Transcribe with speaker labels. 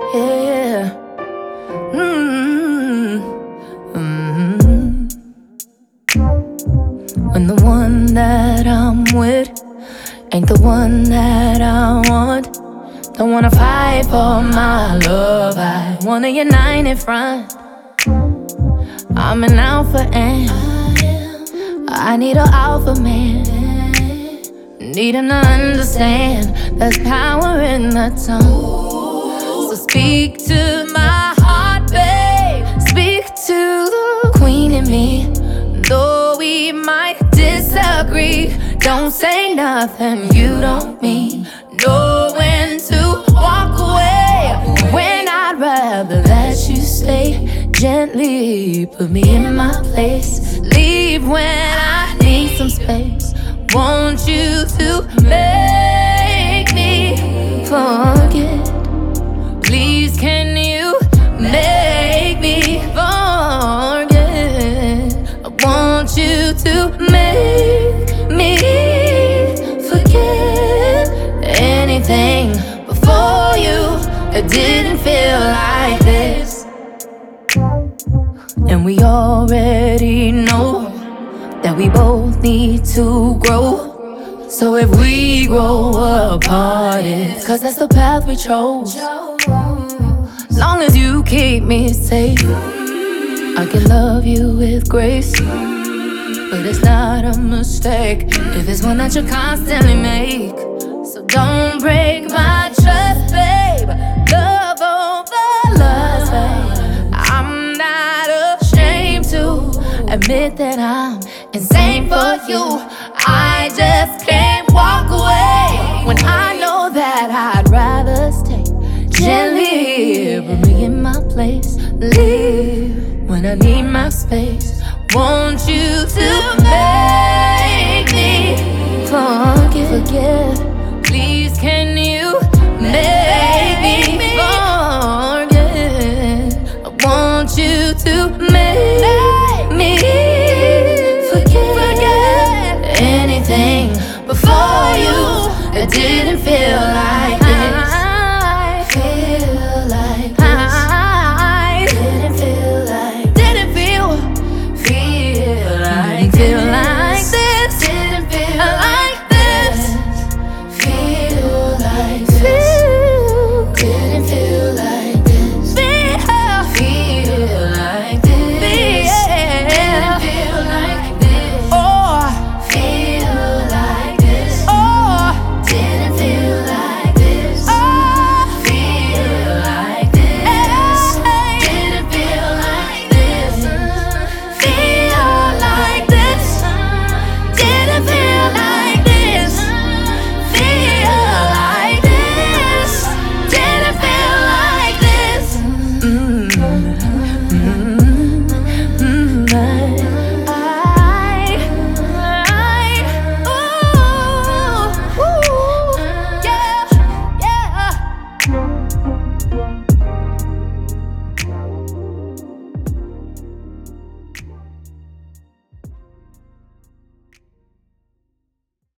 Speaker 1: Yeah. Mm-hmm. Mm-hmm. When the one that I'm with ain't the one that I want. Don't wanna fight for my love, I wanna unite in front. I'm an alpha and I need an alpha man. Need him to understand there's power in the tongue. So speak to my heart, babe. Speak to the queen in me. Though we might disagree, don't say nothing you don't mean. Know when to walk away, when I'd rather that you stay. Gently put me in my place. Leave when I need some space. Want you to make me forget. Please can you make me forget? I want you to make me forget anything before you. It didn't feel like this. And we already know that we both need to grow. So if we grow apart, it's 'cause that's the path we chose. Long as you keep me safe, I can love you with grace. But it's not a mistake if it's one that you constantly make. So don't break my trust, babe. Love over lust, babe. I'm not ashamed to admit that I'm insane for you. I just can't walk away when I know that I'd rather stay. Gently put me in my place. Leave when I need my space. Want you to make me forget. Please can you make me forget? I want you to make me forget anything before you. It didn't feel